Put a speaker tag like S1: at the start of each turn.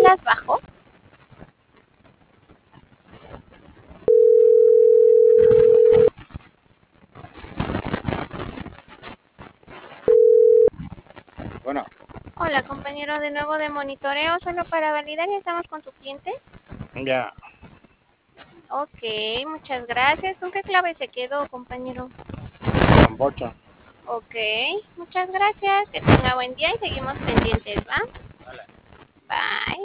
S1: las bajó?
S2: Bueno,
S1: Hola, compañero, de nuevo de monitoreo, solo para validar, ya estamos con su cliente.
S2: ya,
S1: Ok, muchas gracias. ¿Con qué clave se quedó, compañero?
S2: con bocha.
S1: Ok, muchas gracias. Que tenga buen día y seguimos pendientes, ¿va?
S2: Vale.
S1: Bye.